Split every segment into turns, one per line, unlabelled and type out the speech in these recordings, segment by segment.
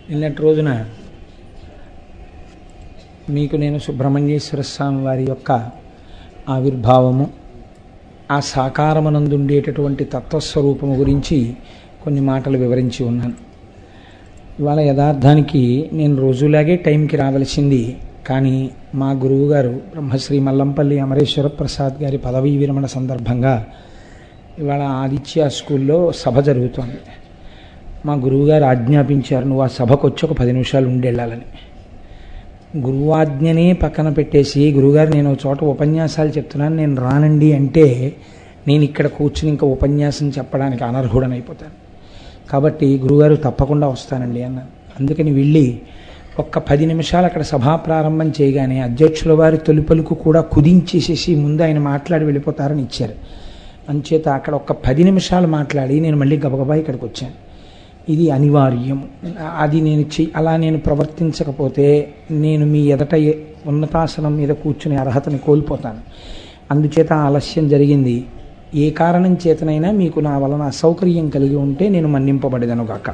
నిన్నటి రోజున మీకు నేను సుబ్రహ్మణ్యేశ్వర స్వామి వారి యొక్క ఆవిర్భావము, ఆ సాకారమనందుండేటటువంటి తత్వస్వరూపము గురించి కొన్ని మాటలు వివరించి ఉన్నాను. ఇవాళ యథార్థానికి నేను రోజులాగే టైంకి రావలసింది, కానీ మా గురువుగారు బ్రహ్మశ్రీ మల్లంపల్లి అమరేశ్వర ప్రసాద్ గారి పదవీ విరమణ సందర్భంగా ఇవాళ ఆదిత్య స్కూల్లో సభ జరుగుతోంది. మా గురువుగారు ఆజ్ఞాపించారు, నువ్వు ఆ సభకు వచ్చి ఒక 10 నిమిషాలు ఉండెళ్ళాలని. గురువాజ్ఞనే పక్కన పెట్టేసి, గురువుగారు నేను ఒక చోట ఉపన్యాసాలు చెప్తున్నాను, నేను రానండి అంటే నేను ఇక్కడ కూర్చుని ఇంకా ఉపన్యాసం చెప్పడానికి అనర్హుడనైపోతాను. కాబట్టి గురువుగారు తప్పకుండా వస్తానండి అన్నాను. అందుకని వెళ్ళి ఒక్క 10 నిమిషాలు అక్కడ సభా ప్రారంభం చేయగానే అధ్యక్షుల వారి తొలిపలుకు కూడా కుదించేసేసి ముందు ఆయన మాట్లాడి వెళ్ళిపోతారని ఇచ్చారు. అంచేత అక్కడ ఒక్క 10 నిమిషాలు మాట్లాడి నేను మళ్ళీ గబగబా ఇక్కడికి వచ్చాను. ఇది అనివార్యం. అది అలా నేను ప్రవర్తించకపోతే నేను మీ ఎదట ఉన్నతాసనం మీద కూర్చునే అర్హతని కోల్పోతాను. అందుచేత ఆలస్యం జరిగింది. ఏ కారణం చేతనైనా మీకు నా వలన అసౌకర్యం కలిగి ఉంటే నేను మన్నింపబడేదనుగాక.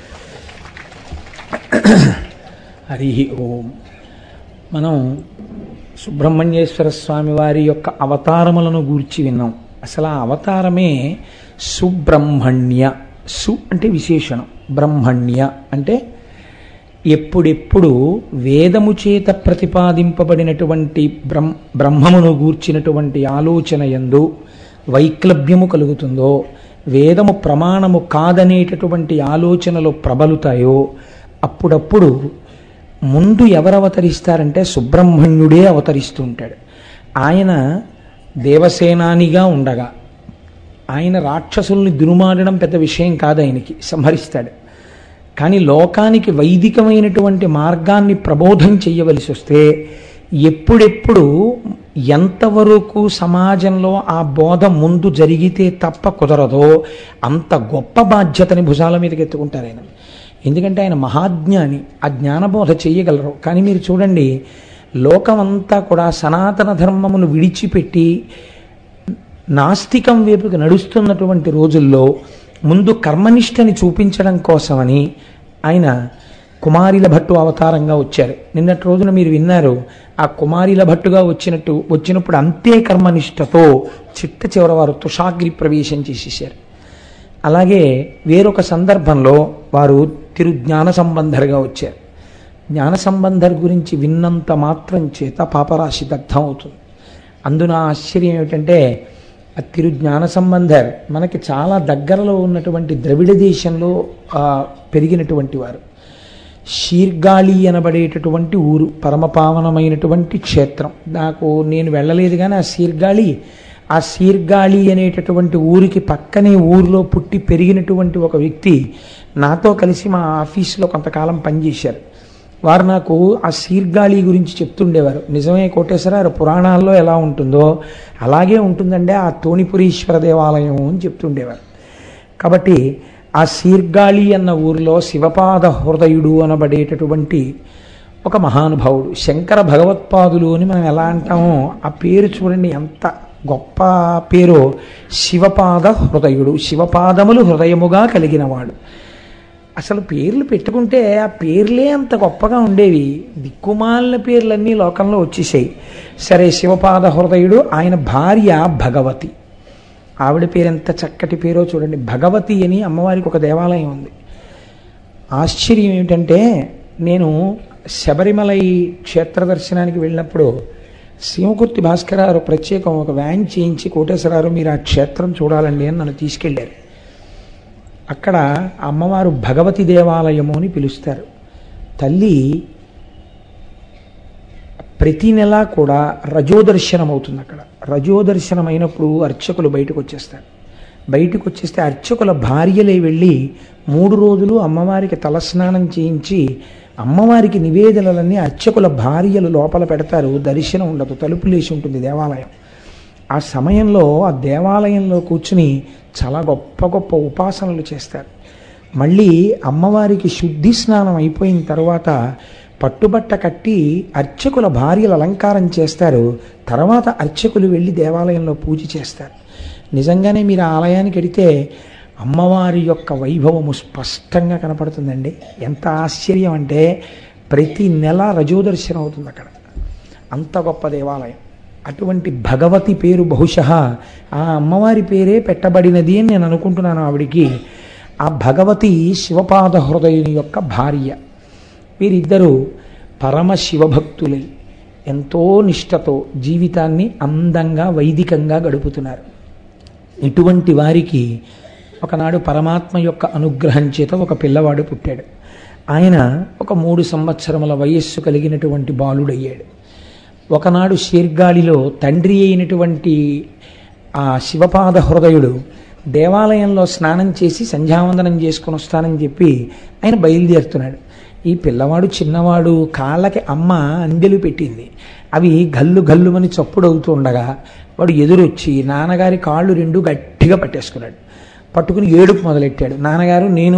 హరి ఓం. మనం సుబ్రహ్మణ్యేశ్వర స్వామి వారి యొక్క అవతారములను గూర్చి విన్నాం. అసలు ఆ అవతారమే సుబ్రహ్మణ్య. సు అంటే విశేషణం, బ్రహ్మణ్య అంటే ఎప్పుడెప్పుడు వేదము చేత ప్రతిపాదింపబడినటువంటి బ్రహ్మమును గూర్చినటువంటి ఆలోచన యందు వైక్లభ్యము కలుగుతుందో, వేదము ప్రమాణము కాదనేటటువంటి ఆలోచనలు ప్రబలుతాయో అప్పుడప్పుడు ముందు ఎవరు అవతరిస్తారంటే సుబ్రహ్మణ్యుడే అవతరిస్తూ ఉంటాడు. ఆయన దేవసేనానిగా ఉండగా ఆయన రాక్షసుల్ని దురుమాడడం పెద్ద విషయం కాదు, ఆయనకి సంహరిస్తాడు. కానీ లోకానికి వైదికమైనటువంటి మార్గాన్ని ప్రబోధం చెయ్యవలసి వస్తే ఎప్పుడెప్పుడు ఎంతవరకు సమాజంలో ఆ బోధ ముందు జరిగితే తప్ప కుదరదో అంత గొప్ప బాధ్యతని భుజాల మీదకి ఎత్తుకుంటారు ఆయన. ఎందుకంటే ఆయన మహాజ్ఞాని, ఆ జ్ఞానబోధ చెయ్యగలరు. కానీ మీరు చూడండి, లోకమంతా కూడా సనాతన ధర్మమును విడిచిపెట్టి నాస్తికం వైపుకి నడుస్తున్నటువంటి రోజుల్లో ముందు కర్మనిష్టని చూపించడం కోసమని ఆయన కుమారిల భట్టు అవతారంగా వచ్చారు. నిన్నటి రోజున మీరు విన్నారు, ఆ కుమారిల భట్టుగా వచ్చినప్పుడు అంతే కర్మనిష్టతో చిట్ట చివరి వారు తుషాగ్రి ప్రవేశం చేసేసారు. అలాగే వేరొక సందర్భంలో వారు తిరుజ్ఞాన సంబంధర్గా వచ్చారు. జ్ఞాన సంబంధర్ గురించి విన్నంత మాత్రం చేత పాపరాశి దగ్ధం అవుతుంది. అందున ఆశ్చర్యం ఏమిటంటే, ఆ తిరుజ్ఞాన సంబంధర్ మనకి చాలా దగ్గరలో ఉన్నటువంటి ద్రవిడ దేశంలో పెరిగినటువంటి వారు. శీర్గాళి అనబడేటటువంటి ఊరు, పరమపావనమైనటువంటి క్షేత్రం. నేను వెళ్ళలేదు, కానీ ఆ శీర్గాళి అనేటటువంటి ఊరికి పక్కనే ఊరిలో పుట్టి పెరిగినటువంటి ఒక వ్యక్తి నాతో కలిసి మా ఆఫీసులో కొంతకాలం పనిచేశారు. వారు నాకు ఆ శీర్గాళి గురించి చెప్తుండేవారు. నిజమే కోటేశ్వర, పురాణాల్లో ఎలా ఉంటుందో అలాగే ఉంటుందంటే ఆ తోణిపురీశ్వర దేవాలయం అని చెప్తుండేవారు. కాబట్టి ఆ శీర్గాళి అన్న ఊరిలో శివపాద హృదయుడు అనబడేటటువంటి ఒక మహానుభావుడు, శంకర భగవత్పాదులు అని మనం ఎలా అంటామో ఆ పేరు చూడండి ఎంత గొప్ప పేరో. శివపాద హృదయుడు, శివపాదములు హృదయముగా కలిగినవాడు. అసలు పేర్లు పెట్టుకుంటే ఆ పేర్లే అంత గొప్పగా ఉండేవి. దిక్కుమాలిన పేర్లన్నీ లోకంలో వచ్చేసాయి. సరే, శివపాద హృదయుడు, ఆయన భార్య భగవతి. ఆవిడ పేరు ఎంత చక్కటి పేరో చూడండి. భగవతి అని అమ్మవారికి ఒక దేవాలయం ఉంది. ఆశ్చర్యం ఏమిటంటే, నేను శబరిమలై క్షేత్ర దర్శనానికి వెళ్ళినప్పుడు శివకుర్తి భాస్కరారు ప్రత్యేకం ఒక వ్యాన్ చేయించి, కోటేశ్వరారు మీరు ఆ క్షేత్రం చూడాలండి అని నన్ను తీసుకెళ్ళారు. అక్కడ అమ్మవారు భగవతి దేవాలయము అని పిలుస్తారు. తల్లి ప్రతి నెల కూడా రజోదర్శనం అవుతుంది. అక్కడ రజోదర్శనం అయినప్పుడు అర్చకులు బయటకు వచ్చేస్తారు. బయటకు వచ్చేస్తే అర్చకుల భార్యలే వెళ్ళి 3 రోజులు అమ్మవారికి తలస్నానం చేయించి అమ్మవారికి నివేదనలన్నీ అర్చకుల భార్యలు లోపల పెడతారు. దర్శనం ఉండదు, తలుపులేసి ఉంటుంది దేవాలయం. ఆ సమయంలో ఆ దేవాలయంలో కూర్చుని చాలా గొప్ప గొప్ప ఉపాసనలు చేస్తారు. మళ్ళీ అమ్మవారికి శుద్ధి స్నానం అయిపోయిన తర్వాత పట్టుబట్ట కట్టి అర్చకుల భార్యలు అలంకారం చేస్తారు. తర్వాత అర్చకులు వెళ్ళి దేవాలయంలో పూజ చేస్తారు. నిజంగానే మీరు ఆలయానికి వెడితే అమ్మవారి యొక్క వైభవము స్పష్టంగా కనపడుతుందండి. ఎంత ఆశ్చర్యం అంటే ప్రతి నెల రజోదర్శనం అవుతుంది అక్కడ. అంత గొప్ప దేవాలయం. అటువంటి భగవతి పేరు బహుశः ఆ అమ్మవారి పేరే పెట్టబడినది అని నేను అనుకుంటున్నాను. ఆవిడికి ఆ భగవతి శివపాద హృదయుని యొక్క భార్య. వీరిద్దరూ పరమ శివభక్తులై ఎంతో నిష్ఠతో జీవితాన్ని అందంగా వైదికంగా గడుపుతున్నారు. ఇటువంటి వారికి ఒకనాడు పరమాత్మ యొక్క అనుగ్రహం చేత ఒక పిల్లవాడు పుట్టాడు. ఆయన ఒక 3 సంవత్సరముల వయస్సు కలిగినటువంటి బాలుడయ్యాడు. ఒకనాడు శీర్గాళిలో తండ్రి అయినటువంటి ఆ శివపాద హృదయుడు దేవాలయంలో స్నానం చేసి సంధ్యావందనం చేసుకుని వస్తానని చెప్పి ఆయన బయలుదేరుతున్నాడు. ఈ పిల్లవాడు చిన్నవాడు, కాళ్ళకి అమ్మ అందెలు పెట్టింది. అవి గల్లు గల్లుమని చప్పుడు అవుతూ ఉండగా వాడు ఎదురొచ్చి నాన్నగారి కాళ్ళు 2 గట్టిగా పట్టేసుకున్నాడు. పట్టుకుని ఏడుపు మొదలెట్టాడు. నాన్నగారు నేను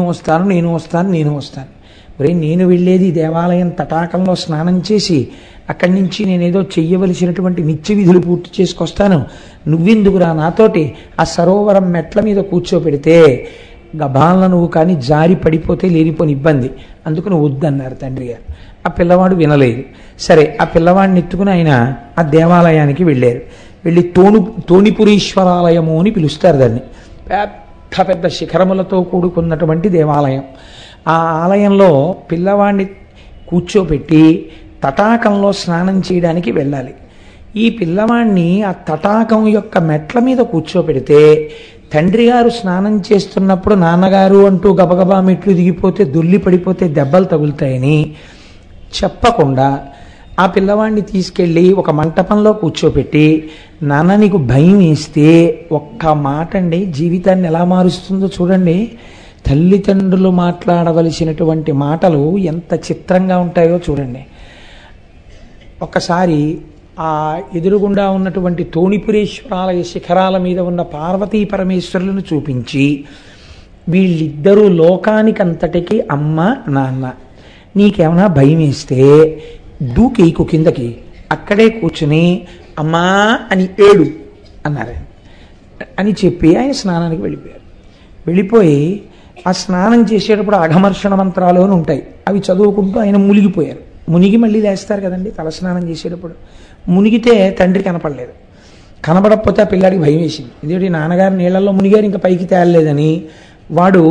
వస్తాను. నేను వెళ్ళేది దేవాలయం తటాకంలో స్నానం చేసి అక్కడి నుంచి నేనేదో చెయ్యవలసినటువంటి నిత్య విధులు పూర్తి చేసుకొస్తాను, నువ్వెందుకురా నాతోటి ఆ సరోవరం మెట్ల మీద కూర్చోపెడితే గబాలను నువ్వు కానీ జారి పడిపోతే లేనిపోని ఇబ్బంది, అందుకని వద్దన్నారు తండ్రి గారు. ఆ పిల్లవాడు వినలేదు. సరే, ఆ పిల్లవాడిని ఎత్తుకుని ఆయన ఆ దేవాలయానికి వెళ్ళారు. వెళ్ళి తోణిపురీశ్వరాలయము అని పిలుస్తారు దాన్ని. పెద్ద పెద్ద శిఖరములతో కూడుకున్నటువంటి దేవాలయం. ఆ ఆలయంలో పిల్లవాడిని కూర్చోపెట్టి తటాకంలో స్నానం చేయడానికి వెళ్ళాలి. ఈ పిల్లవాడిని ఆ తటాకం యొక్క మెట్ల మీద కూర్చోపెడితే తండ్రి గారు స్నానం చేస్తున్నప్పుడు నాన్నగారు అంటూ గబగబా మెట్లు దిగిపోతే దొల్లి పడిపోతే దెబ్బలు తగులుతాయని చెప్పకుండా ఆ పిల్లవాడిని తీసుకెళ్ళి ఒక మంటపంలో కూర్చోపెట్టి, నాన్న నీకు భయం వేస్తే ఒక్క మాట అండి జీవితాన్ని ఎలా మారుస్తుందో చూడండి. తల్లిదండ్రులు మాట్లాడవలసినటువంటి మాటలు ఎంత చిత్రంగా ఉంటాయో చూడండి. ఒక్కసారి ఆ ఎదురుగుండా ఉన్నటువంటి తోణిపురేశ్వరాలయ శిఖరాల మీద ఉన్న పార్వతీ పరమేశ్వరులను చూపించి, వీళ్ళిద్దరూ లోకానికంతటికి అమ్మ నాన్న, నీకేమైనా భయం వేస్తే దూకేకు కిందకి, అక్కడే కూర్చుని అమ్మా అని ఏడు అన్నారు అని చెప్పి ఆయన స్నానానికి వెళ్ళిపోయారు. వెళ్ళిపోయి ఆ స్నానం చేసేటప్పుడు అఘమర్షణ మంత్రాలు అని ఉంటాయి, అవి చదువుకుంటూ ఆయన మునిగిపోయారు. మునిగి మళ్ళీ లేస్తారు కదండి తలస్నానం చేసేటప్పుడు. మునిగితే తండ్రి కనపడలేదు. కనపడకపోతే ఆ పిల్లాడికి భయం వేసింది. ఇదేంటి నాన్నగారు నీళ్ళల్లో మునిగారు ఇంకా పైకి తేలలేదని వాడు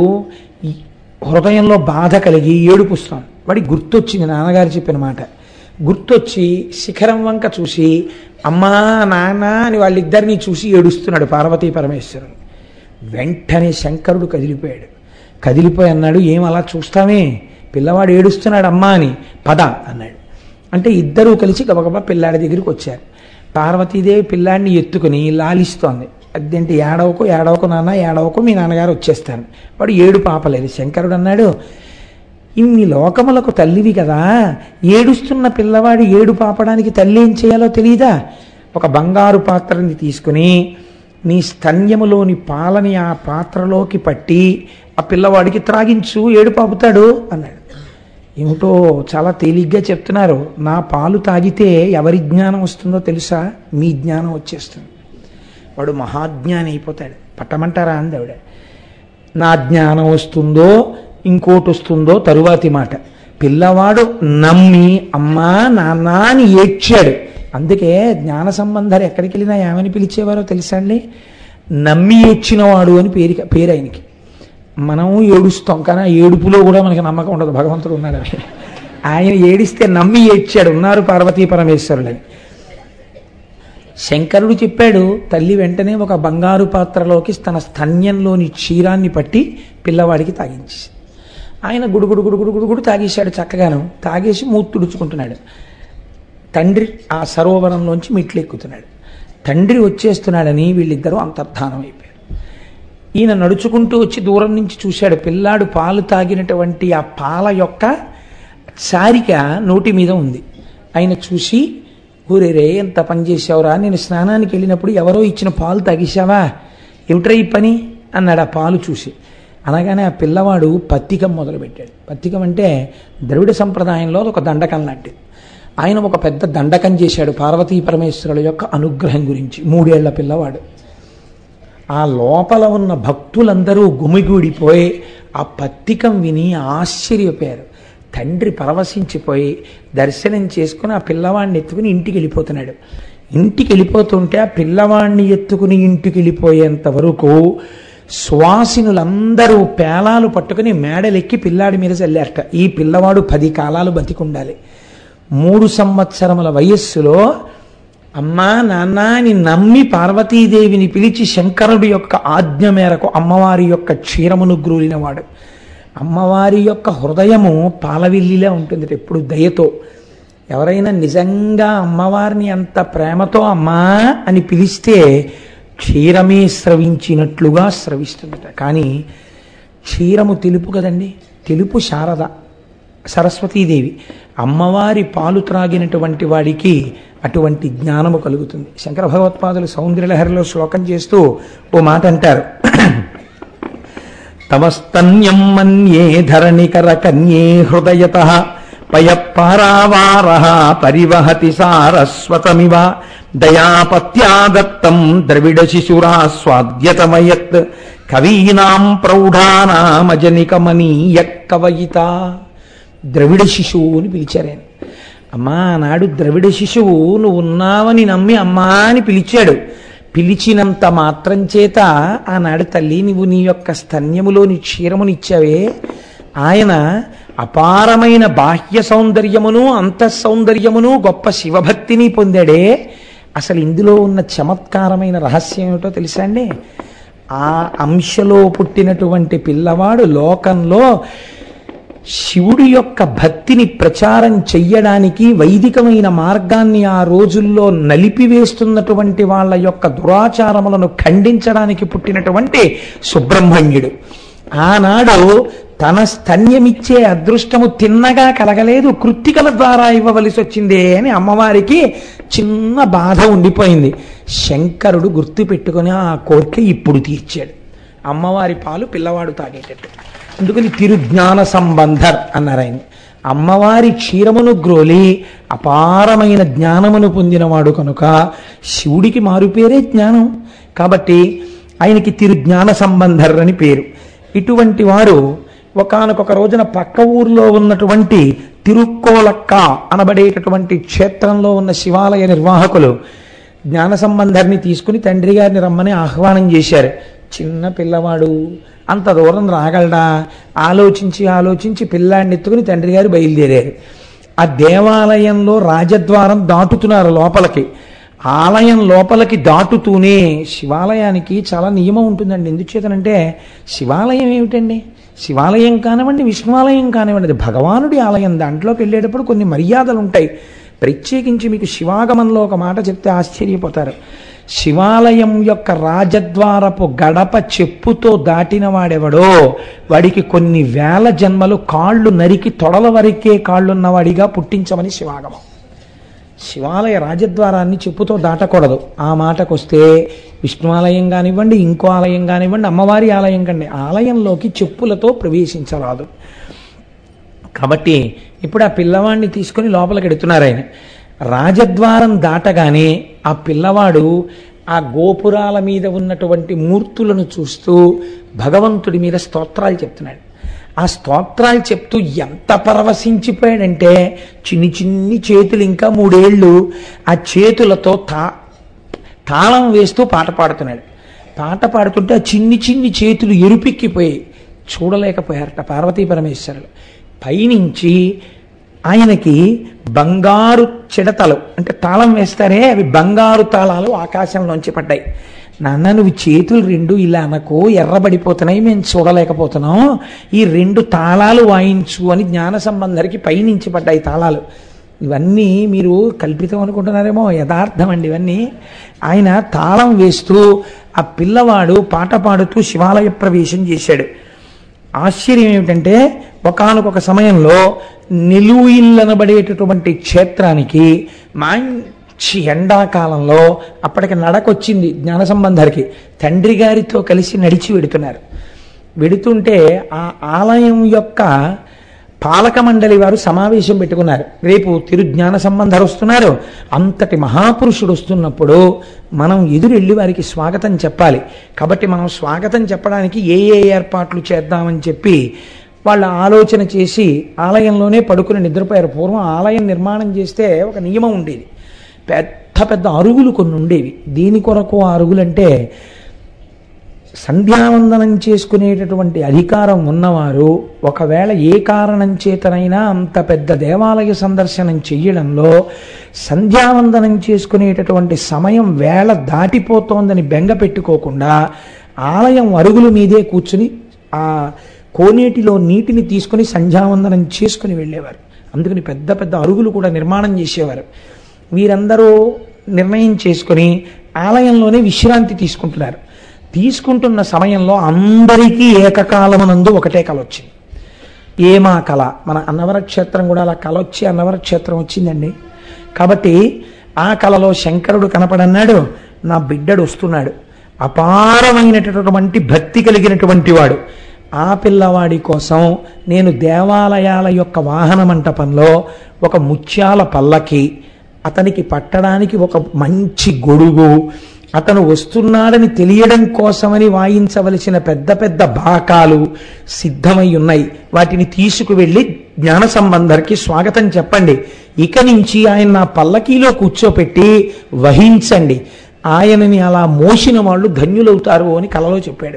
హృదయంలో బాధ కలిగి ఏడుపుస్తాం. వాడికి గుర్తొచ్చింది నాన్నగారు చెప్పిన మాట. గుర్తొచ్చి శిఖరం వంక చూసి అమ్మా నాన్న అని వాళ్ళిద్దరినీ చూసి ఏడుస్తున్నాడు పార్వతీ పరమేశ్వరుడు. వెంటనే శంకరుడు కదిలిపోయాడు. కదిలిపోయి అన్నాడు, ఏం అలా చూస్తామే, పిల్లవాడు ఏడుస్తున్నాడు అమ్మా అని, పద అన్నాడు. అంటే ఇద్దరూ కలిసి గబగబా పిల్లాడి దగ్గరికి వచ్చారు. పార్వతీదేవి పిల్లాడిని ఎత్తుకుని లాలిస్తోంది. అదేంటి ఏడవకు నాన్న, ఏడవకు, మీ నాన్నగారు వచ్చేస్తాను. వాడు ఏడు పాపలేదు. శంకరుడు అన్నాడు, ఇన్ని లోకములకు తల్లివి కదా, ఏడుస్తున్న పిల్లవాడు ఏడు పాపడానికి తల్లి ఏం చేయాలో తెలియదా? ఒక బంగారు పాత్రని తీసుకుని నీ స్తన్యములోని పాలని ఆ పాత్రలోకి పట్టి ఆ పిల్లవాడికి త్రాగించు, ఏడు పాపుతాడు అన్నాడు. ఏమిటో చాలా తేలిగ్గా చెప్తున్నారు. నా పాలు తాగితే ఎవరి జ్ఞానం వస్తుందో తెలుసా? మీ జ్ఞానం వచ్చేస్తుంది. వాడు మహాజ్ఞాని అయిపోతాడు. పట్టమంటారా అంది ఆవిడ. నా జ్ఞానం వస్తుందో ఇంకోటి వస్తుందో తరువాతి మాట. పిల్లవాడు నమ్మి అమ్మా నాన్న అని ఏడ్చాడు. అందుకే జ్ఞాన సంబంధాలు ఎక్కడికి వెళ్ళినా ఏమని పిలిచేవారో తెలుసా అండి? నమ్మి ఏడ్చినవాడు అని పేరు ఆయనకి. మనం ఏడుస్తాం, కానీ ఆ ఏడుపులో కూడా మనకి నమ్మకం ఉండదు భగవంతుడు ఉన్నాడని. ఆయన ఏడిస్తే నమ్మి ఏడ్చాడు, ఉన్నారు పార్వతీ పరమేశ్వరులని. శంకరుడు చెప్పాడు. తల్లి వెంటనే ఒక బంగారు పాత్రలోకి తన స్తన్యంలోని క్షీరాన్ని పట్టి పిల్లవాడికి తాగించేసి ఆయన గుడుగుడు తాగేశాడు. చక్కగాను తాగేసి మూతి తుడుచుకుంటున్నాడు. తండ్రి ఆ సరోవరంలోంచి మెట్లు ఎక్కుతున్నాడు. తండ్రి వచ్చేస్తున్నాడని వీళ్ళిద్దరూ అంతర్ధానం అయిపోయారు. ఈయన నడుచుకుంటూ వచ్చి దూరం నుంచి చూశాడు. పిల్లాడు పాలు తాగినటువంటి ఆ పాల యొక్క చారిక నోటి మీద ఉంది. ఆయన చూసి, ఊరేరే ఎంత పని చేసావురా, నేను స్నానానికి వెళ్ళినప్పుడు ఎవరో ఇచ్చిన పాలు తాగేశావా, ఏమిట్రా ఈ పని అన్నాడు ఆ పాలు చూసి. అనగానే ఆ పిల్లవాడు పత్తికం మొదలుపెట్టాడు. పత్తికం అంటే ద్రవిడ సంప్రదాయంలో ఒక దండకం లాంటిది. ఆయన ఒక పెద్ద దండకం చేశాడు పార్వతీ పరమేశ్వరుల యొక్క అనుగ్రహం గురించి. 3 ఏళ్ల పిల్లవాడు. ఆ లోపల ఉన్న భక్తులందరూ గుమిగూడిపోయి ఆ పత్తికం విని ఆశ్చర్యపోయారు. తండ్రి పరవశించిపోయి దర్శనం చేసుకుని ఆ పిల్లవాడిని ఎత్తుకుని ఇంటికి వెళ్ళిపోతున్నాడు. ఇంటికి వెళ్ళిపోతుంటే ఆ పిల్లవాడిని ఎత్తుకుని ఇంటికి వెళ్ళిపోయేంత వరకు సువాసినులందరూ పేలాలు పట్టుకుని మేడలెక్కి పిల్లాడి మీద చల్లారట. ఈ పిల్లవాడు 10 కాలాలు బతికుండాలి. 3 సంవత్సరముల వయస్సులో అమ్మా నాన్న అని నమ్మి పార్వతీదేవిని పిలిచి శంకరుడి యొక్క ఆజ్ఞ మేరకు అమ్మవారి యొక్క క్షీరమును గ్రూలినవాడు. అమ్మవారి యొక్క హృదయము పాలవిల్లిలా ఉంటుంది ఎప్పుడు దయతో. ఎవరైనా నిజంగా అమ్మవారిని అంత ప్రేమతో అమ్మా అని పిలిస్తే క్షీరమే స్రవించినట్లుగా స్రవిస్తుందట. కానీ క్షీరము తెలుపు కదండి, తెలుపు శారద సరస్వతీదేవి. అమ్మవారి పాలు త్రాగినటువంటి వాడికి అటువంటి జ్ఞానము కలుగుతుంది. శంకర భగవత్పాదులు సౌందర్యలహరిలో శ్లోకం చేస్తూ ఓ మాట అంటారు. తమస్తన్యం మన్యే ధరణికర కన్యే హృదయతః పయఃపారావారః పరివహతి సారస్వతమివ దయాపత్యా దత్తం ద్రవిడ శిశురాస్వాద్యతమయత్ కవీనాం ప్రౌఢానామజనికమనీయ కవయిత. ద్రవిడ శిశువు అని పిలిచారు. అమ్మా ఆనాడు ద్రవిడ శిశువు నువ్వు ఉన్నావని నమ్మి అమ్మా అని పిలిచాడు. పిలిచినంత మాత్రం చేత ఆనాడు తల్లి నువ్వు నీ యొక్క స్తన్యములోని క్షీరమునిచ్చావే, ఆయన అపారమైన బాహ్య సౌందర్యమును అంతఃసౌందర్యమును గొప్ప శివభక్తిని పొందాడే. అసలు ఇందులో ఉన్న చమత్కారమైన రహస్యం ఏమిటో తెలుసా అండి? ఆ అంశలో పుట్టినటువంటి పిల్లవాడు లోకంలో శివుడి యొక్క భక్తిని ప్రచారం చెయ్యడానికి వైదికమైన మార్గాన్ని ఆ రోజుల్లో నలిపివేస్తున్నటువంటి వాళ్ళ యొక్క దురాచారములను ఖండించడానికి పుట్టినటువంటి సుబ్రహ్మణ్యుడు. ఆనాడు తన స్తన్యమిచ్చే అదృష్టము తిన్నగా కలగలేదు, కృత్తికల ద్వారా ఇవ్వవలసి వచ్చిందే అని అమ్మవారికి చిన్న బాధ ఉండిపోయింది. శంకరుడు గుర్తు పెట్టుకుని ఆ కోరిక ఇప్పుడు తీర్చాడు. అమ్మవారి పాలు పిల్లవాడు తాగేటట్టు. అందుకని తిరుజ్ఞాన సంబంధర్ అన్నారు ఆయన. అమ్మవారి క్షీరమును గ్రోలి అపారమైన జ్ఞానమును పొందినవాడు కనుక శివుడికి మారుపేరే జ్ఞానం. కాబట్టి ఆయనకి తిరుజ్ఞాన సంబంధర్ అని పేరు. ఇటువంటి వారు ఒకానొక రోజున పక్క ఊర్లో ఉన్నటువంటి తిరుక్కోలక్క అనబడేటటువంటి క్షేత్రంలో ఉన్న శివాలయ నిర్వాహకులు జ్ఞాన సంబంధర్ని తీసుకుని తండ్రి గారిని రమ్మని ఆహ్వానం చేశారు. చిన్న పిల్లవాడు అంత దూరం రాగలడా ఆలోచించి పిల్లాడిని ఎత్తుకుని తండ్రి గారు బయలుదేరారు. ఆ దేవాలయంలో రాజద్వారం దాటుతున్నారు లోపలికి. ఆలయం లోపలికి దాటుతూనే శివాలయానికి చాలా నియమం ఉంటుందండి. ఎందుచేతనంటే శివాలయం ఏమిటండి, శివాలయం కానివ్వండి విష్ణువాలయం కానివ్వండి అది భగవానుడి ఆలయం. దాంట్లోకి వెళ్ళేటప్పుడు కొన్ని మర్యాదలు ఉంటాయి. ప్రత్యేకించి మీకు శివాగమంలో ఒక మాట చెప్తే ఆశ్చర్యపోతారు. శివాలయం యొక్క రాజద్వారపు గడప చెప్పుతో దాటిన వాడెవడో వాడికి కొన్ని వేల జన్మలు కాళ్ళు నరికి తొడల వరకే కాళ్ళున్నవాడిగా పుట్టించమని శివాగమం. శివాలయ రాజద్వారాన్ని చెప్పుతో దాటకూడదు. ఆ మాటకొస్తే విష్ణువాలయం కానివ్వండి ఇంకో ఆలయం కానివ్వండి అమ్మవారి ఆలయం కండి ఆలయంలోకి చెప్పులతో ప్రవేశించరాదు. కాబట్టి ఇప్పుడు ఆ పిల్లవాడిని తీసుకుని లోపలికి ఎడుతున్నారు ఆయన. రాజద్వారం దాటగానే ఆ పిల్లవాడు ఆ గోపురాల మీద ఉన్నటువంటి మూర్తులను చూస్తూ భగవంతుడి మీద స్తోత్రాలు చెప్తున్నాడు. ఆ స్తోత్రాలు చెప్తూ ఎంత పరవశించిపోయాడంటే చిన్ని చిన్ని చేతులు ఇంకా 3 ఏళ్ళు ఆ చేతులతో తాళం వేస్తూ పాట పాడుతున్నాడు. పాట పాడుతుంటే ఆ చిన్ని చిన్ని చేతులు ఎరుపెక్కిపోయి చూడలేకపోయారట పార్వతీ పరమేశ్వరులు. పైనుంచి ఆయనకి బంగారు చిడతలు అంటే తాళం వేస్తారే అవి బంగారు తాళాలు ఆకాశంలోంచి పడ్డాయి. నాన్న నువ్వు చేతులు 2 ఇలా అనకు ఎర్రబడిపోతున్నాయి మేము చూడలేకపోతున్నాం, ఈ 2 తాళాలు వాయించు అని జ్ఞాన సంబంధరికి పైనుంచి పడ్డాయి తాళాలు. ఇవన్నీ మీరు కల్పితం అనుకుంటున్నారేమో, యథార్థం అండి ఇవన్నీ. ఆయన తాళం వేస్తూ ఆ పిల్లవాడు పాట పాడుతూ శివాలయ ప్రవేశం చేశాడు. ఆశ్చర్యం ఏమిటంటే ఒకానొక సమయంలో నిలుయిల్లనబడేటటువంటి క్షేత్రానికి మంచి ఎండాకాలంలో అప్పటికి నడకొచ్చింది జ్ఞాన సంబంధరికి. తండ్రి గారితో కలిసి నడిచి వెడుతున్నారు. వెడుతుంటే ఆ ఆలయం యొక్క పాలక మండలి వారు సమావేశం పెట్టుకున్నారు. రేపు తిరుజ్ఞాన సంబంధరు వస్తున్నారు, అంతటి మహాపురుషుడు వస్తున్నప్పుడు మనం ఎదురెళ్ళి వారికి స్వాగతం చెప్పాలి. కాబట్టి మనం స్వాగతం చెప్పడానికి ఏ ఏర్పాట్లు చేద్దామని చెప్పి వాళ్ళ ఆలోచన చేసి ఆలయంలోనే పడుకుని నిద్రపోయారు. పూర్వం ఆలయం నిర్మాణం చేస్తే ఒక నియమం ఉండేది, పెద్ద పెద్ద అరుగులు కొన్ని ఉండేవి. దీని కొరకు ఆ అరుగులంటే సంధ్యావందనం చేసుకునేటటువంటి అధికారం ఉన్నవారు ఒకవేళ ఏ కారణం చేతనైనా అంత పెద్ద దేవాలయ సందర్శనం చెయ్యడంలో సంధ్యావందనం చేసుకునేటటువంటి సమయం వేళ దాటిపోతోందని బెంగ పెట్టుకోకుండా ఆలయం అరుగుల మీదే కూర్చుని ఆ కోనేటిలో నీటిని తీసుకుని సంధ్యావందనం చేసుకుని వెళ్ళేవారు. అందుకని పెద్ద పెద్ద అరుగులు కూడా నిర్మాణం చేసేవారు. వీరందరూ నిర్ణయం చేసుకుని ఆలయంలోనే విశ్రాంతి తీసుకుంటున్నారు. తీసుకుంటున్న సమయంలో అందరికీ ఏకకాలమునందు ఒకటే కళ వచ్చింది. ఏమా కళ? మన అన్నవర క్షేత్రం కూడా అలా కళ వచ్చి అన్నవర క్షేత్రం వచ్చిందండి. కాబట్టి ఆ కళలో శంకరుడు కనపడన్నాడు, నా బిడ్డడు వస్తున్నాడు, అపారమైనటువంటి భక్తి కలిగినటువంటి వాడు. ఆ పిల్లవాడి కోసం నేను దేవాలయాల యొక్క వాహన మంటపంలో ఒక ముత్యాల పల్లకి, అతనికి పట్టడానికి ఒక మంచి గొడుగు, అతను వస్తున్నాడని తెలియడం కోసమని వాయించవలసిన పెద్ద పెద్ద బాకాలు సిద్ధమై ఉన్నాయి. వాటిని తీసుకువెళ్ళి జ్ఞాన సంబంధర్కి స్వాగతం చెప్పండి. ఇక నుంచి ఆయన నా పల్లకీలో కూర్చోపెట్టి వహించండి, ఆయనని అలా మోసిన వాళ్ళు ధన్యులవుతారు అని కలలో చెప్పాడు.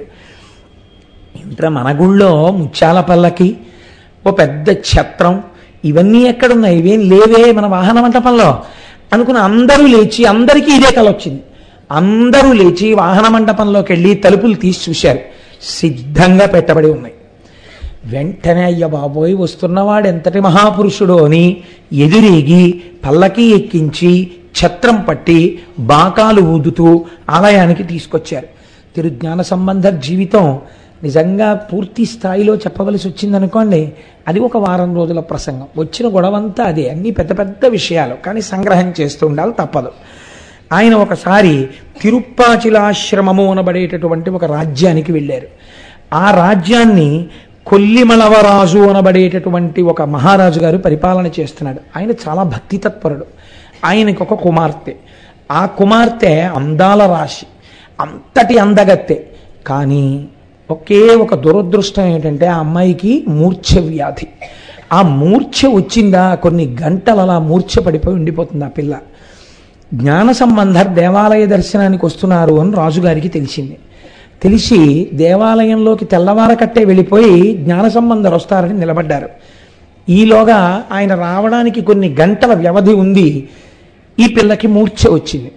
ఇంత మన గుళ్ళో ముత్యాల పల్లకి, ఓ పెద్ద ఛత్రం, ఇవన్నీ ఎక్కడున్నాయి? ఇవేం లేవే మన వాహన మంటపంలో అనుకున్న అందరూ లేచి, అందరికీ ఇదే కళ వచ్చింది. అందరూ లేచి వాహన మండపంలోకి వెళ్ళి తలుపులు తీసి చూశారు, సిద్ధంగా పెట్టబడి ఉన్నాయి. వెంటనే అయ్య బాబోయ్ వస్తున్నవాడు ఎంతటి మహాపురుషుడో అని ఎదురేగి పల్లకి ఎక్కించి ఛత్రం పట్టి బాకాలు ఊదుతూ ఆలయానికి తీసుకొచ్చారు. తిరుజ్ఞాన సంబంధ జీవితం నిజంగా పూర్తి స్థాయిలో చెప్పవలసి వచ్చిందనుకోండి, అది ఒక వారం రోజుల ప్రసంగం. వచ్చిన గొడవంతా అదే, అన్ని పెద్ద పెద్ద విషయాలు, కానీ సంగ్రహం చేస్తూ ఉండాలి, తప్పదు. ఆయన ఒకసారి తిరుప్పాచిలాశ్రమము అనబడేటటువంటి ఒక రాజ్యానికి వెళ్ళారు. ఆ రాజ్యాన్ని కొల్లిమలవరాజు అనబడేటటువంటి ఒక మహారాజు గారు పరిపాలన చేస్తున్నాడు. ఆయన చాలా భక్తి తత్పరుడు. ఆయనకు ఒక కుమార్తె, ఆ కుమార్తె అందాల రాశి, అంతటి అందగత్తె. కానీ ఒకే ఒక దురదృష్టం ఏంటంటే ఆ అమ్మాయికి మూర్ఛ వ్యాధి. ఆ మూర్ఛ వచ్చిందా కొన్ని గంటలు అలా మూర్ఛ పడిపోయి ఉండిపోతుంది ఆ పిల్ల. జ్ఞాన సంబంధర్ దేవాలయ దర్శనానికి వస్తున్నారు అని రాజుగారికి తెలిసింది. తెలిసి దేవాలయంలోకి తెల్లవారకట్టే వెళ్ళిపోయి జ్ఞాన సంబంధర్ వస్తారని నిలబడ్డారు. ఈలోగా ఆయన రావడానికి కొన్ని గంటల వ్యవధి ఉంది. ఈ పిల్లకి మూర్ఛ వచ్చింది.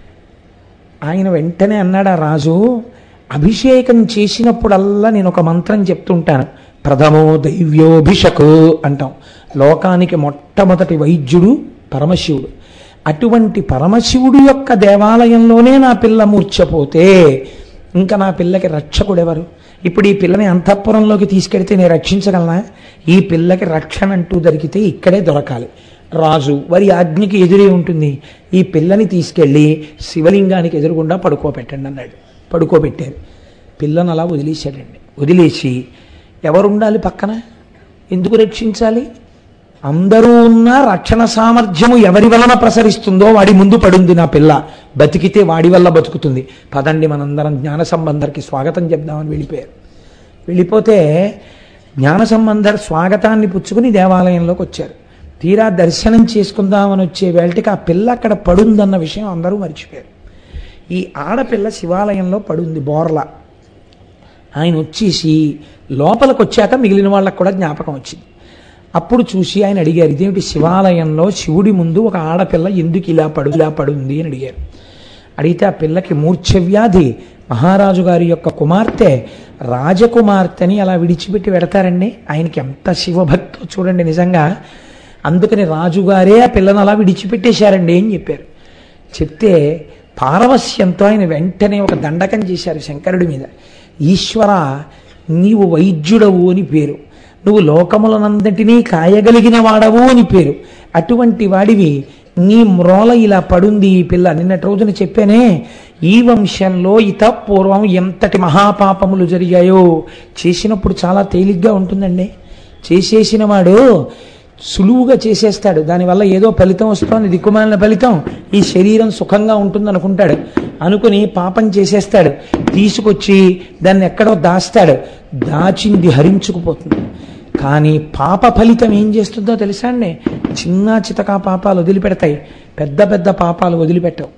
ఆయన వెంటనే అన్నాడు ఆ రాజు, అభిషేకం చేసినప్పుడల్లా నేను ఒక మంత్రం చెప్తుంటాను, ప్రథమో దైవ్యోభిషకు అంటాం. లోకానికి మొట్టమొదటి వైద్యుడు పరమశివుడు. అటువంటి పరమశివుడు యొక్క దేవాలయంలోనే నా పిల్ల మూర్ఛపోతే ఇంకా నా పిల్లకి రక్షకుడెవరు? ఇప్పుడు ఈ పిల్లని అంతఃపురంలోకి తీసుకెడితే నేను రక్షించగలనా? ఈ పిల్లకి రక్షణ అంటూ దొరికితే ఇక్కడే దొరకాలి. రాజు వారి ఆజ్ఞకి ఎదురే ఉంటుంది. ఈ పిల్లని తీసుకెళ్ళి శివలింగానికి ఎదురుగుండా పడుకోబెట్టండి అన్నాడు. పడుకోబెట్టారు. పిల్లను అలా వదిలేశాడండి. వదిలేసి ఎవరుండాలి పక్కన? ఎందుకు రక్షించాలి? అందరూ ఉన్న రక్షణ సామర్థ్యము ఎవరి వలన ప్రసరిస్తుందో వాడి ముందు పడుంది నా పిల్ల. బతికితే వాడి వల్ల బతుకుతుంది. పదండి మనందరం జ్ఞాన సంబంధర్కి స్వాగతం చెప్దామని వెళ్ళిపోయారు. వెళ్ళిపోతే జ్ఞాన సంబంధర్ స్వాగతాన్ని పుచ్చుకుని దేవాలయంలోకి వచ్చారు. తీరా దర్శనం చేసుకుందామని వచ్చే వేళటికి ఆ పిల్ల అక్కడ పడుందన్న విషయం అందరూ మర్చిపోయారు. ఈ ఆడపిల్ల శివాలయంలో పడుంది బోర్లా. ఆయన వచ్చేసి లోపలికి వచ్చాక మిగిలిన వాళ్ళకు కూడా జ్ఞాపకం వచ్చింది. అప్పుడు చూసి ఆయన అడిగారు, ఇదేమిటి శివాలయంలో శివుడి ముందు ఒక ఆడపిల్ల ఎందుకు ఇలా పడుంది అని అడిగారు. అడిగితే ఆ పిల్లకి మూర్ఛ వ్యాధి, మహారాజు గారి యొక్క కుమార్తె, రాజకుమార్తెని అలా విడిచిపెట్టి పెడతారండి. ఆయనకి ఎంత శివభక్తో చూడండి నిజంగా. అందుకని రాజుగారే ఆ పిల్లను అలా విడిచిపెట్టేశారండి అని చెప్పారు. చెప్తే పారవస్యంతో ఆయన వెంటనే ఒక దండకం చేశారు శంకరుడి మీద. ఈశ్వర, నీవు వైద్యుడవు అని పేరు, నువ్వు లోకములనందటినీ కాయగలిగిన వాడవు అని పేరు. అటువంటి వాడివి నీ మ్రోల ఇలా పడుంది ఈ పిల్ల. నిన్నటి రోజున చెప్పానే, ఈ వంశంలో పూర్వం ఎంతటి మహాపాపములు జరిగాయో చేసినప్పుడు చాలా తేలిగ్గా ఉంటుందండి. చేసేసిన వాడు సులువుగా చేసేస్తాడు, దానివల్ల ఏదో ఫలితం వస్తుంది, దిక్కుమాలిన ఫలితం, ఈ శరీరం సుఖంగా ఉంటుంది అనుకుంటాడు. అనుకుని పాపం చేసేస్తాడు, తీసుకొచ్చి దాన్ని ఎక్కడో దాస్తాడు, దాచింది హరించుకుపోతుంది. కానీ పాప ఫలితం ఏం చేస్తుందో తెలుసా అండి? చిన్న చితకా పాపాలు వదిలిపెడతాయి, పెద్ద పెద్ద పాపాలు వదిలిపెట్టవు.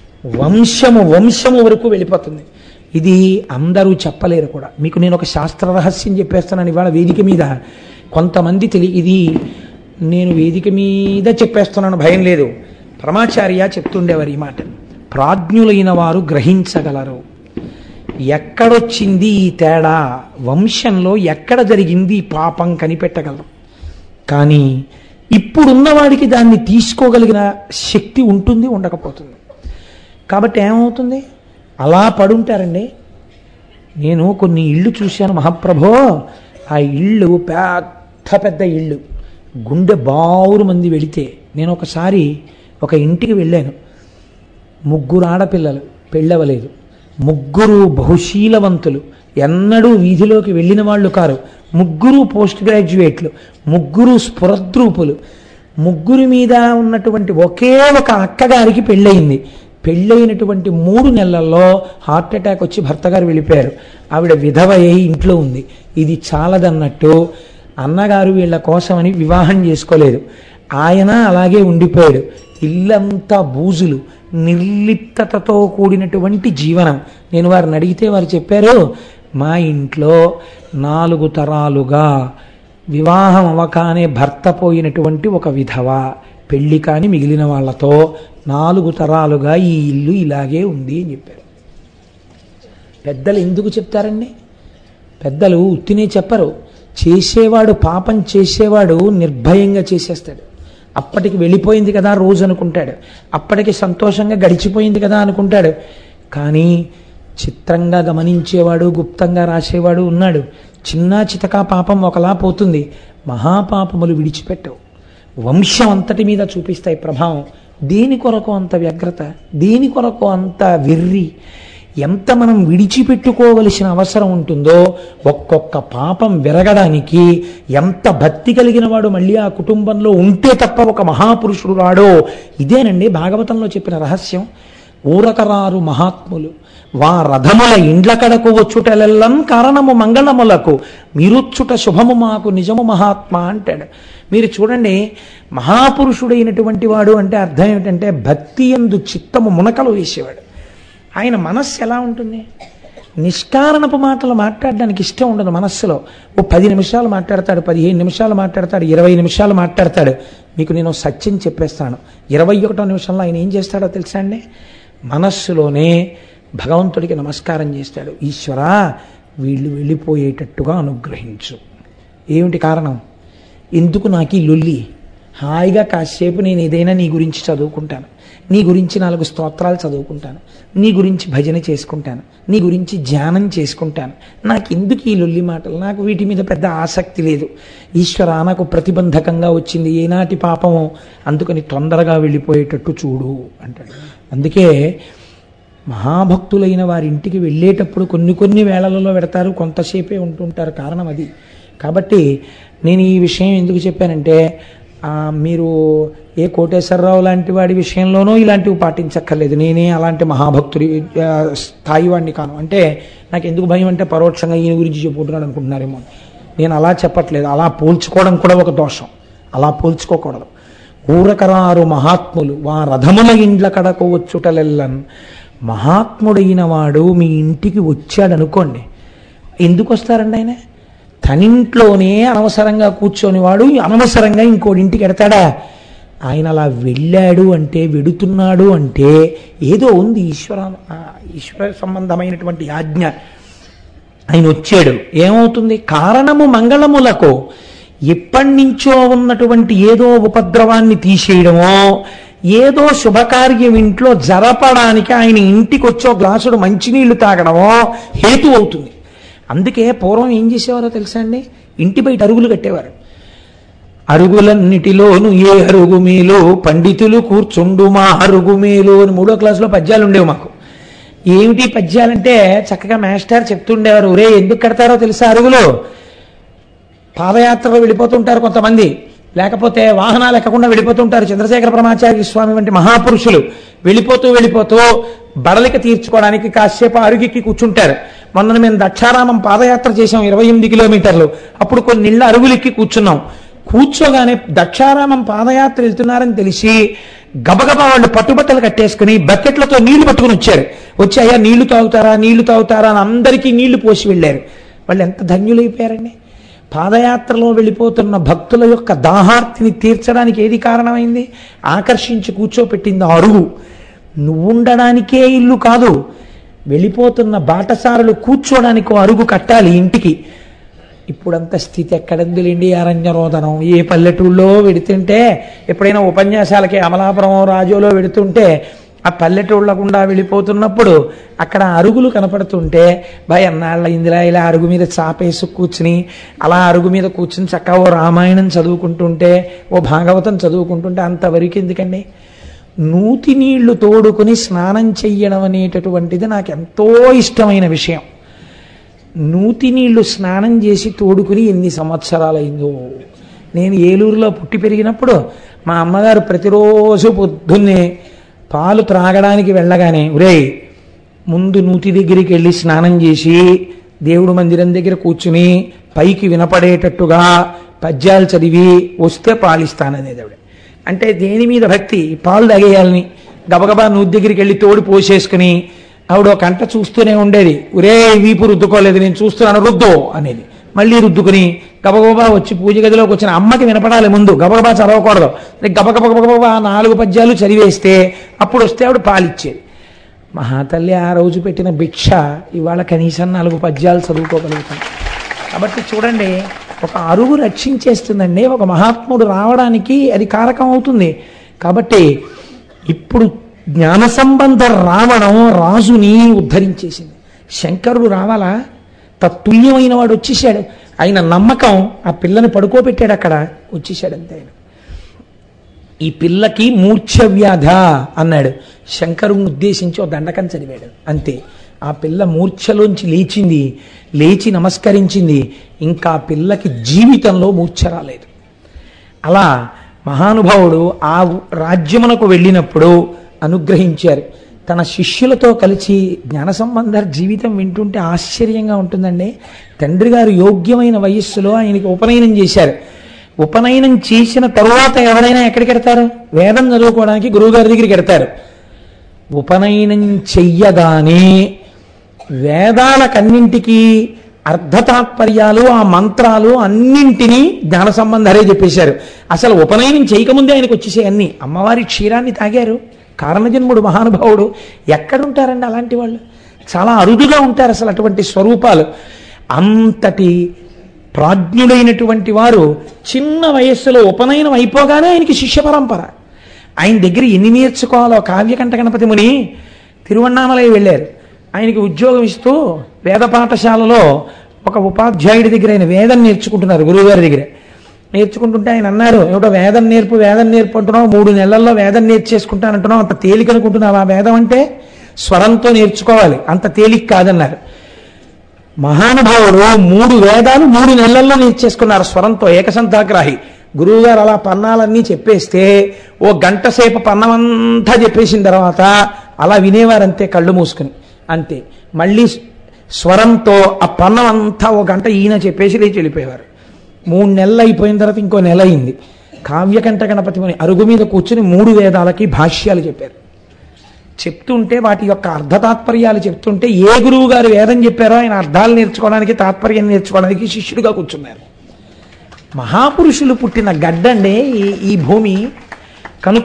వంశము వరకు వెళ్ళిపోతుంది. ఇది అందరూ చెప్పలేరు కూడా. మీకు నేను ఒక శాస్త్ర రహస్యం చెప్పేస్తున్నాను ఇవాళ వేదిక మీద. కొంతమంది ఇది నేను వేదిక మీద చెప్పేస్తున్నాను, భయం లేదు. పరమాచార్య చెప్తుండేవారు ఈ మాట, ప్రాజ్ఞులైన వారు గ్రహించగలరు. ఎక్కడొచ్చింది ఈ తేడా, వంశంలో ఎక్కడ జరిగింది ఈ పాపం కనిపెట్టగలరు. కానీ ఇప్పుడున్నవాడికి దాన్ని తీసుకోగలిగిన శక్తి ఉంటుంది, ఉండకపోతుంది. కాబట్టి ఏమవుతుంది? అలా పడుంటారండి. నేను కొన్ని ఇళ్ళు చూశాను మహాప్రభో, ఆ ఇళ్ళు పెద్ద పెద్ద ఇళ్ళు, గుండె బావురు మంది వెళితే. నేను ఒకసారి ఒక ఇంటికి వెళ్ళాను, 3 ఆడపిల్లలు, పెళ్ళవలేదు, 3 బహుశీలవంతులు, ఎన్నడూ వీధిలోకి వెళ్ళిన వాళ్ళు కారు, 3 పోస్ట్ గ్రాడ్యుయేట్లు, 3 స్ఫురద్రూపులు, 3 మీద ఉన్నటువంటి ఒకే ఒక అక్కగారికి పెళ్ళయింది. పెళ్ళైనటువంటి 3 నెలల్లో హార్ట్ అటాక్ వచ్చి భర్త గారు వెళ్ళిపోయారు. ఆవిడ విధవ అయి ఇంట్లో ఉంది. ఇది చాలదన్నట్టు అన్నగారు వీళ్ళ కోసమని వివాహం చేసుకోలేదు, ఆయన అలాగే ఉండిపోయాడు. ఇల్లంతా బూజులు, నిర్లిప్తతతో కూడినటువంటి జీవనం. నేను వారిని అడిగితే వారు చెప్పారు, మా ఇంట్లో 4 తరాలుగా వివాహం అవ్వకానే భర్త పోయినటువంటి ఒక విధవ, పెళ్లి కాని మిగిలిన వాళ్లతో 4 తరాలుగా ఈ ఇల్లు ఇలాగే ఉంది అని చెప్పారు. పెద్దలు ఎందుకు చెప్తారండి? పెద్దలు ఉత్తినే చెప్పరు. చేసేవాడు, పాపం చేసేవాడు నిర్భయంగా చేసేస్తాడు. అప్పటికి వెళ్ళిపోయింది కదా రోజు అనుకుంటాడు, అప్పటికి సంతోషంగా గడిచిపోయింది కదా అనుకుంటాడు. కానీ చిత్రంగా గమనించేవాడు, గుప్తంగా రాసేవాడు ఉన్నాడు. చిన్న చితకా పాపం ఒకలా పోతుంది, మహాపాపములు విడిచిపెట్టవు, వంశం అంతటి మీద చూపిస్తాయి ప్రభావం. దేని కొరకు అంత వ్యగ్రత, దేని కొరకు అంత వెర్రి? ఎంత మనం విడిచిపెట్టుకోవలసిన అవసరం ఉంటుందో, ఒక్కొక్క పాపం విరగడానికి ఎంత భక్తి కలిగిన వాడు మళ్ళీ ఆ కుటుంబంలో ఉంటే తప్ప ఒక మహాపురుషుడు రాడో. ఇదేనండి భాగవతంలో చెప్పిన రహస్యం. ఊరకరారు మహాత్ములు వారథముల ఇండ్ల కడకు వచ్చుటలెల్లం కారణము మంగళములకు మీరొచ్చుట శుభము మాకు నిజము మహాత్మా అంటాడు. మీరు చూడండి, మహాపురుషుడైనటువంటి వాడు అంటే అర్థం ఏమిటంటే భక్తి యందు చిత్తము మునకలు వేసేవాడు. ఆయన మనస్సు ఎలా ఉంటుంది? నిష్కారణపు మాటలు మాట్లాడడానికి ఇష్టం ఉండదు మనస్సులో. ఓ 10 నిమిషాలు మాట్లాడతాడు, 15 నిమిషాలు మాట్లాడతాడు, 20 నిమిషాలు మాట్లాడతాడు. మీకు నేను సత్యం చెప్పేస్తాను, 21వ నిమిషంలో ఆయన ఏం చేస్తాడో తెలుసా అండి? మనస్సులోనే భగవంతుడికి నమస్కారం చేస్తాడు. ఈశ్వరా, వీళ్ళు వెళ్ళిపోయేటట్టుగా అనుగ్రహించు. ఏమిటి కారణం? ఎందుకు నాకు ఈ లొల్లి? హాయిగా కాసేపు నేను ఏదైనా నీ గురించి చదువుకుంటాను, నీ గురించి 4 స్తోత్రాలు చదువుకుంటాను, నీ గురించి భజన చేసుకుంటాను, నీ గురించి ధ్యానం చేసుకుంటాను. నాకు ఎందుకు ఈ లొల్లి మాటలు? నాకు వీటి మీద పెద్ద ఆసక్తి లేదు. ఈశ్వరా, నాకు ప్రతిబంధకంగా వచ్చింది ఏనాటి పాపమో, అందుకని తొందరగా వెళ్ళిపోయేటట్టు చూడు అంటాడు. అందుకే మహాభక్తులైన వారి ఇంటికి వెళ్ళేటప్పుడు కొన్ని వేళలలో పెడతారు, కొంతసేపే ఉంటుంటారు. కారణం అది. కాబట్టి నేను ఈ విషయం ఎందుకు చెప్పానంటే, మీరు ఏ కోటేశ్వరరావు లాంటి వాడి విషయంలోనూ ఇలాంటివి పాటించక్కర్లేదు. నేనే అలాంటి మహాభక్తుడి స్థాయి వాడిని కాను. అంటే నాకు ఎందుకు భయం అంటే, పరోక్షంగా ఈయన గురించి చెప్పుకుంటున్నాడు అనుకుంటున్నారేమో. నేను అలా చెప్పట్లేదు. అలా పోల్చుకోవడం కూడా ఒక దోషం, అలా పోల్చుకోకూడదు. ఊరకరారు మహాత్ములు వారథముల ఇండ్ల కడకు వచ్చుటలెల్లన్. మహాత్ముడైన వాడు మీ ఇంటికి వచ్చాడనుకోండి, ఎందుకు వస్తారండి ఆయన? తనింట్లోనే అనవసరంగా కూర్చొని వాడు అనవసరంగా ఇంకోటి ఇంటికి ఎడతాడా? ఆయన అలా వెళ్ళాడు అంటే, వెడుతున్నాడు అంటే ఏదో ఉంది, ఈశ్వర సంబంధమైనటువంటి ఆజ్ఞ. ఆయన వచ్చాడు, ఏమవుతుంది? కారణము మంగళములకు. ఎప్పటి నుంచో ఉన్నటువంటి ఏదో ఉపద్రవాన్ని తీసేయడమో, ఏదో శుభకార్యం ఇంట్లో జరపడానికి ఆయన ఇంటికి వచ్చో గ్లాసుడు మంచినీళ్లు తాగడమో హేతు అవుతుంది. అందుకే పూర్వం ఏం చేసేవారో తెలుసా అండి? ఇంటి బయట అరుగులు కట్టేవారు. అరుగులన్నిటిలోను ఏ అరుగు మేలు పండితులు కూర్చుండు మా అరుగు మేలు అని 3వ క్లాసులో పద్యాలు ఉండేవి మాకు. ఏమిటి పద్యాలంటే చక్కగా మాస్టర్ చెప్తుండేవారు, ఒరే ఎందుకు కడతారో తెలుసా అరుగులు? పాదయాత్రలో వెళ్ళిపోతుంటారు కొంతమంది, లేకపోతే వాహనాలు ఎక్కకుండా వెళ్ళిపోతుంటారు. చంద్రశేఖర పరమాచార్య స్వామి వంటి మహాపురుషులు వెళ్ళిపోతూ బడలిక తీర్చుకోవడానికి కాసేపు అరుగుకి కూర్చుంటారు. మొన్న మేము దక్షారామం పాదయాత్ర చేసాం 28 కిలోమీటర్లు. అప్పుడు కొన్ని ఇళ్ళ అరుగులెక్కి కూర్చున్నాం. కూర్చోగానే దక్షారామం పాదయాత్ర వెళ్తున్నారని తెలిసి గబగబా వాళ్ళు పట్టుబట్టలు కట్టేసుకుని బకెట్లతో నీళ్లు పట్టుకుని వచ్చారు. వచ్చి అయ్యా నీళ్లు తాగుతారా అని అందరికీ నీళ్లు పోసి వెళ్ళారు. వాళ్ళు ఎంత ధన్యులైపోయారండి. పాదయాత్రలో వెళ్ళిపోతున్న భక్తుల యొక్క దాహార్తిని తీర్చడానికి ఏది కారణమైంది? ఆకర్షించి కూర్చోపెట్టింది అరుగు. నువ్వుండడానికే ఇల్లు కాదు, వెళ్ళిపోతున్న బాటసారులు కూర్చోడానికి అరుగు కట్టాలి ఇంటికి. ఇప్పుడంత స్థితి ఎక్కడందులేండి? అరణ్యరోదనం. ఏ పల్లెటూళ్ళలో వెడుతుంటే, ఎప్పుడైనా ఉపన్యాసాలకి అమలాపురం రాజోలో వెడుతుంటే ఆ పల్లెటూళ్ళ గుండా వెళ్ళిపోతున్నప్పుడు అక్కడ అరుగులు కనపడుతుంటే భయన్నాళ్ళ ఇందిరా ఇలా అరుగు మీద చాపేసి కూర్చుని అలా అరుగు మీద కూర్చుని చక్కగా ఓ రామాయణం చదువుకుంటుంటే, ఓ భాగవతం చదువుకుంటుంటే అంతవరకు ఎందుకండి? నూతి నీళ్లు తోడుకుని స్నానం చెయ్యడం అనేటటువంటిది నాకు ఎంతో ఇష్టమైన విషయం. నూతి నీళ్లు స్నానం చేసి తోడుకుని ఎన్ని సంవత్సరాలైందో. నేను ఏలూరులో పుట్టి పెరిగినప్పుడు మా అమ్మగారు ప్రతిరోజు పొద్దున్నే పాలు త్రాగడానికి వెళ్ళగానే, ఒరేయ్ ముందు నూతి దగ్గరికి వెళ్ళి స్నానం చేసి దేవుడు మందిరం దగ్గర కూర్చుని పైకి వినపడేటట్టుగా పద్యాలు చదివి వస్తే పాలిస్తాననేది ఆవిడ. అంటే దేని మీద భక్తి? పాలు తాగేయాలని. గబగబా నూతి దగ్గరికి వెళ్ళి తోడు పోసేసుకుని ఆవిడ ఒక గంట చూస్తూనే ఉండేది. ఒరే వీపు రుద్దుకోలేదు, నేను చూస్తున్నాను రుద్దు అనేది. మళ్ళీ రుద్దుకుని గబగబా వచ్చి పూజ గదిలోకి వచ్చిన అమ్మకి వినపడాలి ముందు, గబగబా చదవకూడదు. గబగబా 4 పద్యాలు చదివేస్తే అప్పుడు వస్తే ఆవిడ పాలిచ్చేది. మహాతల్లి ఆ రోజు పెట్టిన భిక్ష ఇవాళ కనీసం 4 పద్యాలు చదువుకోగలుగుతాం. కాబట్టి చూడండి, ఒక అరుగు రక్షించేస్తుందండి. ఒక మహాత్ముడు రావడానికి అది కారకం అవుతుంది. కాబట్టి ఇప్పుడు జ్ఞాన సంబంధ రావణం రాజుని ఉద్ధరించేసింది. శంకరుడు రావాలా? తత్తుల్యమైన వాడు వచ్చేసాడు. ఆయన నమ్మకం ఆ పిల్లని పడుకోబెట్టాడు, అక్కడ వచ్చేసాడంతే. ఆయన ఈ పిల్లకి మూర్ఛవ్యాధ అన్నాడు. శంకరుని ఉద్దేశించి ఓ దండకం చదివాడు అంతే. ఆ పిల్ల మూర్ఛలోంచి లేచింది, లేచి నమస్కరించింది. ఇంకా పిల్లకి జీవితంలో మూర్ఛ రాలేదు. అలా మహానుభావుడు ఆ రాజ్యమునకు వెళ్ళినప్పుడు అనుగ్రహించారు. తన శిష్యులతో కలిసి జ్ఞాన సంబంధ జీవితం వింటుంటే ఆశ్చర్యంగా ఉంటుందండి. తండ్రి గారు యోగ్యమైన వయస్సులో ఆయనకి ఉపనయనం చేశారు. ఉపనయనం చేసిన తరువాత ఎవరైనా ఎక్కడికి ఎడతారు? వేదం చదువుకోవడానికి గురువుగారి దగ్గరికి ఎడతారు. ఉపనయనం చెయ్యగానే వేదాలకన్నింటికీ అర్ధతాత్పర్యాలు, ఆ మంత్రాలు అన్నింటినీ జ్ఞాన సంబంధాలే చెప్పేశారు. అసలు ఉపనయనం చేయకముందే ఆయనకు వచ్చేసాయి అన్ని. అమ్మవారి క్షీరాన్ని తాగారు. కారణజన్ముడు మహానుభావుడు. ఎక్కడుంటారండి అలాంటి వాళ్ళు? చాలా అరుదుగా ఉంటారు అసలు అటువంటి స్వరూపాలు. అంతటి ప్రాజ్ఞుడైనటువంటి వారు చిన్న వయస్సులో ఉపనయనం అయిపోగానే ఆయనకి శిష్య పరంపర. ఆయన దగ్గర ఎన్ని నేర్చుకోవాలో కావ్యకంఠ గణపతి ముని తిరువణ్ణామలై వెళ్ళారు. ఆయనకి ఉద్యోగం ఇస్తూ వేద పాఠశాలలో ఒక ఉపాధ్యాయుడి దగ్గర ఆయన వేదం నేర్చుకుంటున్నారు. గురువుగారి దగ్గర నేర్చుకుంటుంటే ఆయన అన్నారు, ఏమిటో వేదం నేర్పు అంటున్నావు, 3 నెలల్లో వేదం నేర్చేసుకుంటానంటున్నావు, అంత తేలిక అనుకుంటున్నావు? ఆ వేదం అంటే స్వరంతో నేర్చుకోవాలి, అంత తేలిక కాదన్నారు. మహానుభావుడు 3 వేదాలు 3 నెలల్లో నేర్చేసుకున్నారు స్వరంతో, ఏకసంతాగ్రాహి. గురువుగారు అలా పన్నాలన్నీ చెప్పేస్తే ఓ గంట సేపు పన్నమంతా చెప్పేసిన తర్వాత అలా వినేవారంతే కళ్ళు మూసుకుని, అంతే. మళ్ళీ స్వరంతో ఆ పన్నం అంతా ఓ గంట ఈయన చెప్పేసి లేచి వెళ్ళిపోయేవారు. 3 నెలలు అయిపోయిన తర్వాత ఇంకో నెల అయింది. కావ్యకంఠ గణపతి ముని అరుగు మీద కూర్చుని 3 వేదాలకి భాష్యాలు చెప్పారు. చెప్తుంటే వాటి యొక్క అర్ధతాత్పర్యాలు చెప్తుంటే ఏ గురువు గారు వేదం చెప్పారో ఆయన అర్థాలు నేర్చుకోవడానికి, తాత్పర్యం నేర్చుకోవడానికి శిష్యుడిగా కూర్చున్నారు. మహాపురుషులు పుట్టిన గడ్డండే ఈ భూమి. కనుక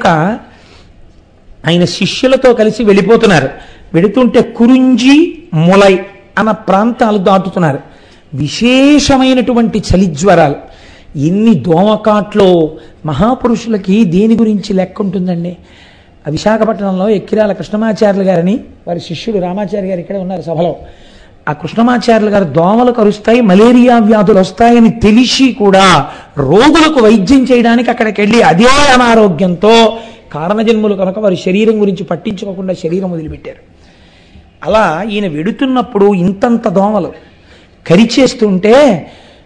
ఆయన శిష్యులతో కలిసి వెళ్ళిపోతున్నారు. వెళుతుంటే కురుంజి, ములై అన్న ప్రాంతాలు దాటుతున్నారు. విశేషమైనటువంటి చలిజ్వరాలు. ఎన్ని దోమకాట్లో మహాపురుషులకి దేని గురించి లెక్క ఉంటుందండి. విశాఖపట్నంలో ఎక్కిరాల కృష్ణమాచార్యులు గారని వారి శిష్యుడు రామాచార్య గారు ఇక్కడే ఉన్నారు సభలో. ఆ కృష్ణమాచార్యులు గారు దోమలు కరుస్తాయి, మలేరియా వ్యాధులు వస్తాయని తెలిసి కూడా రోగులకు వైద్యం చేయడానికి అక్కడికి వెళ్ళి అదే అనారోగ్యంతో కారణజన్ములు కనుక వారి శరీరం గురించి పట్టించుకోకుండా శరీరం వదిలిపెట్టారు. అలా ఈయన వెడుతున్నప్పుడు ఇంతంత దోమలు కరిచేస్తుంటే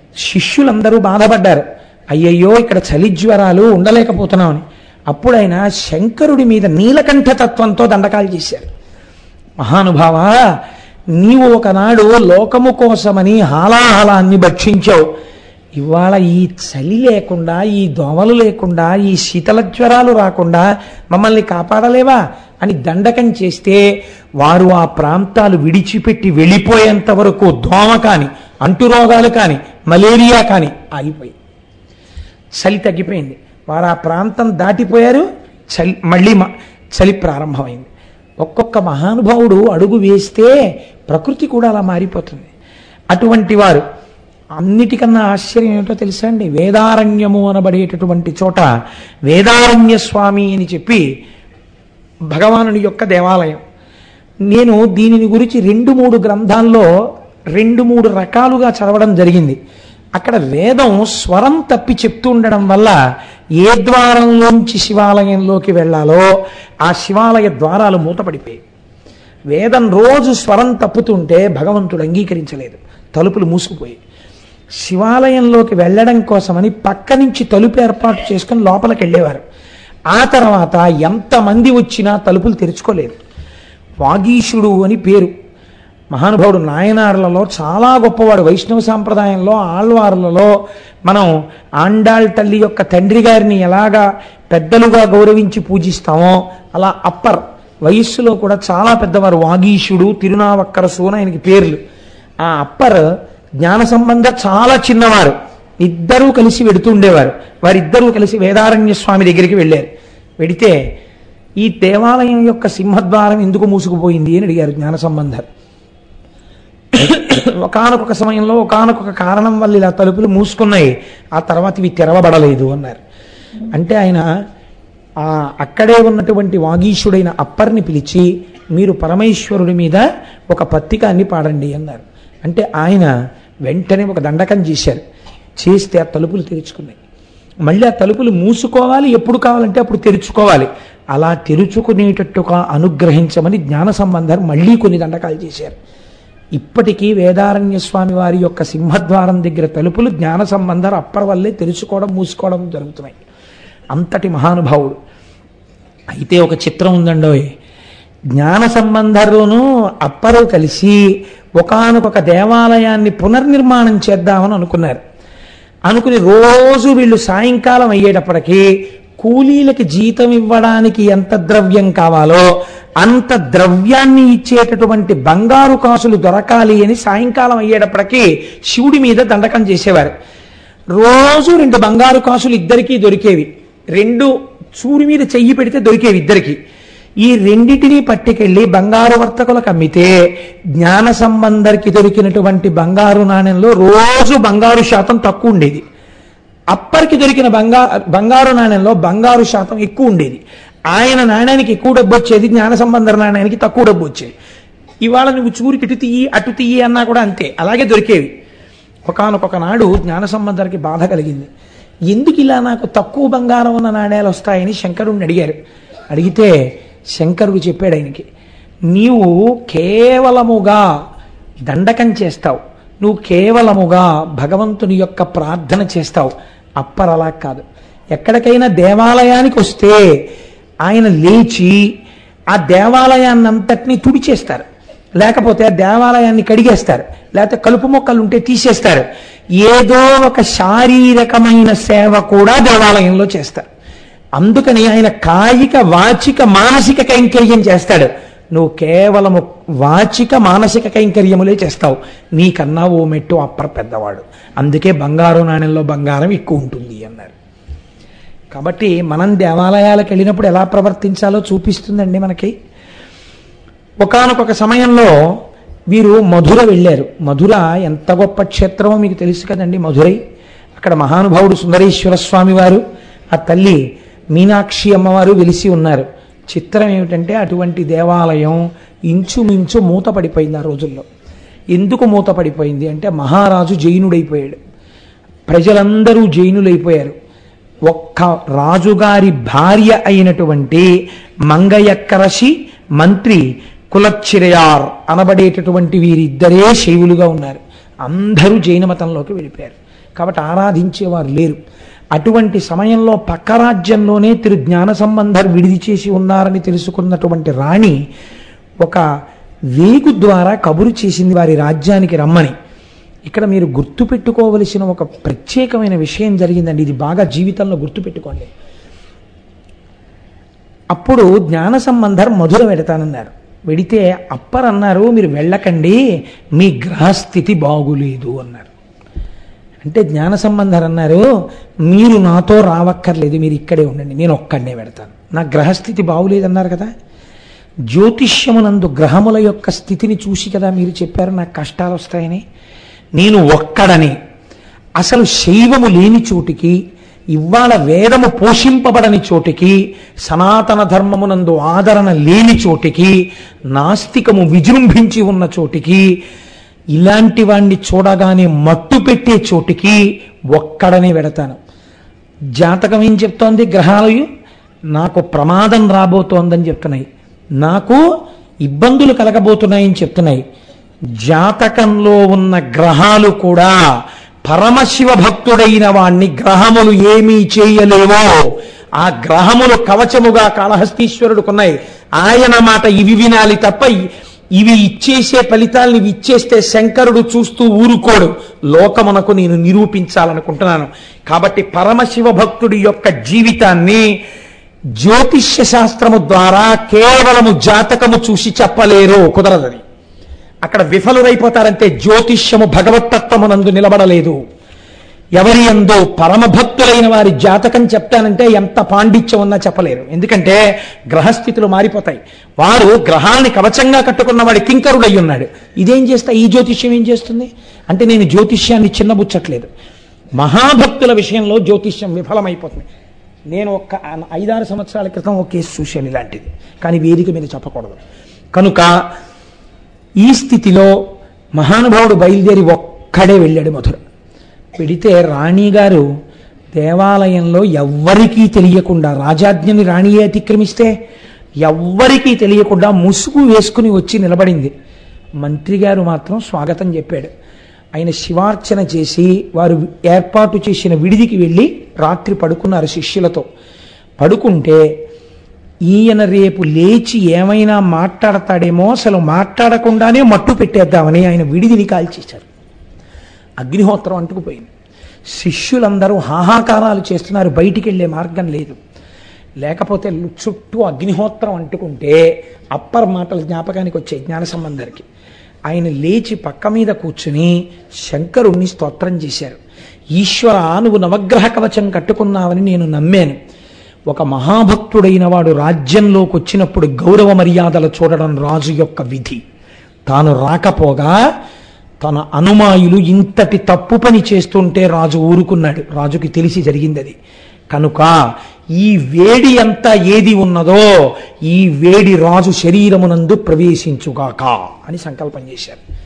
శిష్యులందరూ బాధపడ్డారు. అయ్యయ్యో ఇక్కడ చలి జ్వరాలు ఉండలేకపోతున్నామని. అప్పుడైనా శంకరుడి మీద నీలకంఠ తత్వంతో దండకాలు చేశారు. మహానుభావ, నీవు ఒకనాడు లోకము కోసమని హాలాహలాన్ని భక్షించావు. ఇవాళ ఈ చలి లేకుండా, ఈ దోమలు లేకుండా, ఈ శీతల జ్వరాలు రాకుండా మమ్మల్ని కాపాడలేవా అని దండకం చేస్తే వారు ఆ ప్రాంతాలు విడిచిపెట్టి వెళ్ళిపోయేంత వరకు దోమ కాని, అంటురోగాలు కాని, మలేరియా కాని ఆగిపోయి చలి తగ్గిపోయింది. వారు ఆ ప్రాంతం దాటిపోయారు. మళ్ళీ చలి ప్రారంభమైంది. ఒక్కొక్క మహానుభావుడు అడుగు వేస్తే ప్రకృతి కూడా అలా మారిపోతుంది. అటువంటి వారు అన్నిటికన్నా ఆశ్చర్యం ఏమిటో తెలుసా అండి? వేదారణ్యము అనబడేటటువంటి చోట వేదారణ్య స్వామి అని చెప్పి భగవానుని యొక్క దేవాలయం. నేను దీనిని గురించి 2-3 గ్రంథాల్లో 2-3 రకాలుగా చదవడం జరిగింది. అక్కడ వేదం స్వరం తప్పి చెప్తూ ఉండడం వల్ల ఏ ద్వారంలోంచి శివాలయంలోకి వెళ్ళాలో ఆ శివాలయ ద్వారాలు మూతపడిపోయాయి. వేదం రోజు స్వరం తప్పుతుంటే భగవంతుడు అంగీకరించలేదు, తలుపులు మూసుకుపోయి. శివాలయంలోకి వెళ్ళడం కోసమని పక్క నుంచి తలుపు ఏర్పాటు చేసుకుని లోపలికి వెళ్ళేవారు. ఆ తర్వాత ఎంతమంది వచ్చినా తలుపులు తెరుచుకోలేదు. వాగీశుడు అని పేరు. మహానుభావుడు నాయనార్లలో చాలా గొప్పవాడు. వైష్ణవ సాంప్రదాయంలో ఆళ్వార్లలో మనం ఆండాళ్ తల్లి యొక్క తండ్రి గారిని ఎలాగా పెద్దలుగా గౌరవించి పూజిస్తామో అలా అప్పర్ వయస్సులో కూడా చాలా పెద్దవారు. వాగీశుడు, తిరునావక్కరసు అని ఆయనకి పేర్లు. ఆ అప్పర్ జ్ఞాన సంబంధ చాలా చిన్నవారు. ఇద్దరూ కలిసి వెడుతూ ఉండేవారు. వారిద్దరూ కలిసి వేదారణ్య స్వామి దగ్గరికి వెళ్ళారు. వెడితే ఈ దేవాలయం యొక్క సింహద్వారం ఎందుకు మూసుకుపోయింది అని అడిగారు జ్ఞాన సంబంధర్. ఒకానొక సమయంలో ఒకానొక కారణం వల్ల ఇలా తలుపులు మూసుకున్నాయి, ఆ తర్వాత ఇవి తెరవబడలేదు అన్నారు. అంటే ఆయన అక్కడే ఉన్నటువంటి వాగీశుడైన అప్పర్ని పిలిచి మీరు పరమేశ్వరుడి మీద ఒక పత్రికాన్ని పాడండి అన్నారు. అంటే ఆయన వెంటనే ఒక దండకం చేశారు. చేస్తే ఆ తలుపులు తెరుచుకున్నాయి. మళ్ళీ ఆ తలుపులు మూసుకోవాలి, ఎప్పుడు కావాలంటే అప్పుడు తెరుచుకోవాలి. అలా తెరుచుకునేటట్టుగా అనుగ్రహించమని జ్ఞాన సంబంధర్ మళ్ళీ కొన్ని దండకాలు చేశారు. ఇప్పటికీ వేదారణ్య స్వామి వారి యొక్క సింహద్వారం దగ్గర తలుపులు జ్ఞాన సంబంధర్ అప్పర్ వల్లే తెరుచుకోవడం మూసుకోవడం జరుగుతున్నాయి. అంతటి మహానుభావుడు. అయితే ఒక చిత్రం ఉందండోయ్. జ్ఞాన సంబంధరును అప్పరు కలిసి ఒకానొక దేవాలయాన్ని పునర్నిర్మాణం చేద్దామని అనుకున్నారు. అనుకుని రోజు వీళ్ళు సాయంకాలం అయ్యేటప్పటికీ కూలీలకి జీతం ఇవ్వడానికి ఎంత ద్రవ్యం కావాలో అంత ద్రవ్యాన్ని ఇచ్చేటటువంటి బంగారు కాసులు దొరకాలి అని సాయంకాలం అయ్యేటప్పటికీ శివుడి మీద దండకం చేసేవారు. రోజు 2 బంగారు కాసులు ఇద్దరికీ దొరికేవి. 2 చూడి మీద చెయ్యి పెడితే దొరికేవి ఇద్దరికి. ఈ రెండిటినీ పట్టుకెళ్ళి బంగారు వర్తకులకు అమ్మితే జ్ఞాన సంబంధర్కి దొరికినటువంటి బంగారు నాణ్యంలో రోజు బంగారు శాతం తక్కువ ఉండేది. అప్పటికి దొరికిన బంగారు నాణ్యంలో బంగారు శాతం ఎక్కువ ఉండేది. ఆయన నాణ్యానికి ఎక్కువ డబ్బు వచ్చేది, జ్ఞాన సంబంధర్ నాణ్యానికి తక్కువ డబ్బు వచ్చేది. ఇవాళ నువ్వు చూరికి ఇటు తీయి అటు తీయి అన్నా కూడా అంతే, అలాగే దొరికేవి. ఒకానొక నాడు జ్ఞాన సంబంధర్కి బాధ కలిగింది. ఎందుకు ఇలా నాకు తక్కువ బంగారం ఉన్న నాణ్యాలు వస్తాయని శంకరుడిని అడిగారు. అడిగితే శంకరుడు చెప్పాడు ఆయనకి, నీవు కేవలముగా దండకం చేస్తావు, నువ్వు కేవలముగా భగవంతుని యొక్క ప్రార్థన చేస్తావు. అప్పర్ అలా కాదు. ఎక్కడికైనా దేవాలయానికి వస్తే ఆయన లేచి ఆ దేవాలయాన్ని అంతటినీ తుడిచేస్తారు, లేకపోతే ఆ దేవాలయాన్ని కడిగేస్తారు, లేకపోతే కలుపు మొక్కలు ఉంటే తీసేస్తారు. ఏదో ఒక శారీరకమైన సేవ కూడా దేవాలయంలో చేస్తారు. అందుకని ఆయన కాయిక, వాచిక, మానసిక కైంకర్యం చేస్తాడు. నువ్వు కేవలము వాచిక, మానసిక కైంకర్యములే చేస్తావు. నీకన్నా ఓ మెట్టు అప్పర్ పెద్దవాడు, అందుకే బంగారు నాణ్యంలో బంగారం ఎక్కువ ఉంటుంది అన్నారు. కాబట్టి మనం దేవాలయాలకు వెళ్ళినప్పుడు ఎలా ప్రవర్తించాలో చూపిస్తుందండి మనకి. ఒకానొక సమయంలో వీరు మధుర వెళ్ళారు. మధుర ఎంత గొప్ప క్షేత్రమో మీకు తెలుసు కదండి. మధురై అక్కడ మహానుభావుడు సుందరేశ్వర స్వామి వారు, ఆ తల్లి మీనాక్షి అమ్మవారు వెలిసి ఉన్నారు. చిత్రం ఏమిటంటే అటువంటి దేవాలయం ఇంచుమించు మూతపడిపోయింది ఆ రోజుల్లో. ఎందుకు మూతపడిపోయింది అంటే మహారాజు జైనుడైపోయాడు, ప్రజలందరూ జైనులైపోయారు. ఒక్క రాజుగారి భార్య అయినటువంటి మంగయక్కరసి మంత్రి కులచ్చిరయార్ అనబడేటటువంటి వీరిద్దరే శైవులుగా ఉన్నారు. అందరూ జైన మతంలోకి వెళ్ళిపోయారు. కాబట్టి ఆరాధించేవారు లేరు. అటువంటి సమయంలో పక్క రాజ్యంలోనే తిరు జ్ఞాన సంబంధర్ విడిది చేసి ఉన్నారని తెలుసుకున్నటువంటి రాణి ఒక వేగు ద్వారా కబురు చేసింది వారి రాజ్యానికి రమ్మని. ఇక్కడ మీరు గుర్తుపెట్టుకోవలసిన ఒక ప్రత్యేకమైన విషయం జరిగిందండి. ఇది బాగా జీవితంలో గుర్తుపెట్టుకోండి. అప్పుడు జ్ఞాన సంబంధర్ మధుర వెడతానన్నారు. వెడితే అప్పర్ అన్నారు, మీరు వెళ్ళకండి, మీ గ్రహస్థితి బాగులేదు అన్నారు. అంటే జ్ఞాన సంబంధర్ అన్నారు, మీరు నాతో రావక్కర్లేదు, మీరు ఇక్కడే ఉండండి, నేను ఒక్కడనే పెడతాను, నా గ్రహస్థితి బాగులేదన్నారు కదా. జ్యోతిష్యమునందు గ్రహముల యొక్క స్థితిని చూసి కదా మీరు చెప్పారు నాకు కష్టాలు వస్తాయని. నేను ఒక్కడని, అసలు శైవము లేని చోటికి, ఇవాళ వేదము పోషింపబడని చోటికి, సనాతన ధర్మమునందు ఆదరణ లేని చోటికి, నాస్తికము విజృంభించి ఉన్న చోటికి, ఇలాంటి వాణ్ణి చూడగానే మట్టు పెట్టే చోటికి ఒక్కడనే వెడతాను. జాతకం ఏం చెప్తోంది? గ్రహాలు నాకు ప్రమాదం రాబోతోందని చెప్తున్నాయి, నాకు ఇబ్బందులు కలగబోతున్నాయని చెప్తున్నాయి. జాతకంలో ఉన్న గ్రహాలు కూడా పరమశివ భక్తుడైన వాణ్ణి గ్రహములు ఏమీ చేయలేవో, ఆ గ్రహములు కవచముగా కాళహస్తీశ్వరుడుకున్నాయి. ఆయన మాట ఇవి వినాలి తప్ప ఇవి ఇచ్చేసే ఫలితాలను ఇవి ఇచ్చేస్తే శంకరుడు చూస్తూ ఊరుకోడు. లోకమునకు నేను నిరూపించాలనుకుంటున్నాను. కాబట్టి పరమశివ భక్తుడి యొక్క జీవితాన్ని జ్యోతిష్య శాస్త్రము ద్వారా కేవలము జాతకము చూసి చెప్పలేరు, కుదరదని. అక్కడ విఫలురైపోతారంటే జ్యోతిష్యము భగవత్తత్వమునందు నిలబడలేదు. ఎవరి యందో పరమభక్తులైన వారి జాతకం చెప్తానంటే ఎంత పాండిత్యం ఉన్నా చెప్పలేరు. ఎందుకంటే గ్రహస్థితులు మారిపోతాయి. వారు గ్రహాన్ని కవచంగా కట్టుకున్న వాడి కింకరుడై ఉన్నాడు. ఇదేం చేస్తా, ఈ జ్యోతిష్యం ఏం చేస్తుంది అంటే నేను జ్యోతిష్యాన్ని చిన్నబుచ్చట్లేదు. మహాభక్తుల విషయంలో జ్యోతిష్యం విఫలమైపోతుంది. నేను ఒక 5-6 సంవత్సరాల క్రితం ఒక కేసు చూశాను ఇలాంటిది, కానీ వేదిక మీద చెప్పకూడదు కనుక. ఈ స్థితిలో మహానుభావుడు బయలుదేరి ఒక్కడే వెళ్ళాడు మధుర. పెడితే రాణిగారు దేవాలయంలో ఎవ్వరికీ తెలియకుండా, రాజాజ్ఞని రాణియే అతిక్రమిస్తే ఎవ్వరికీ తెలియకుండా ముసుగు వేసుకుని వచ్చి నిలబడింది. మంత్రి గారు మాత్రం స్వాగతం చెప్పాడు. ఆయన శివార్చన చేసి వారు ఏర్పాటు చేసిన విడిదికి వెళ్ళి రాత్రి పడుకున్నారు శిష్యులతో. పడుకుంటే ఈయన రేపు లేచి ఏమైనా మాట్లాడతాడేమో, అసలు మాట్లాడకుండానే మట్టు పెట్టేద్దామని ఆయన విడిదిని కాల్చేశారు. అగ్నిహోత్రం అంటుకుపోయింది. శిష్యులందరూ హాహాకారాలు చేస్తున్నారు, బయటికి వెళ్ళే మార్గం లేదు. లేకపోతే చుట్టూ అగ్నిహోత్రం అంటుకుంటే అప్పర్ మాటలు జ్ఞాపకానికి వచ్చాయి జ్ఞాన సంబంధరికి. ఆయన లేచి పక్క మీద కూర్చుని శంకరుణ్ణి స్తోత్రం చేశారు. ఈశ్వర, నువ్వు నవగ్రహ కవచం కట్టుకున్నావని నేను నమ్మాను. ఒక మహాభక్తుడైన వాడు రాజ్యంలోకి వచ్చినప్పుడు గౌరవ మర్యాదలు చూడడం రాజు యొక్క విధి. తాను రాకపోగా తన అనుమాయులు ఇంతటి తప్పు పని చేస్తుంటే రాజు ఊరుకున్నాడు. రాజుకి తెలిసి జరిగింది అది. కనుక ఈ వేడి అంతా ఏది ఉన్నదో ఈ వేడి రాజు శరీరమునందు ప్రవేశించుగాక అని సంకల్పం చేశారు.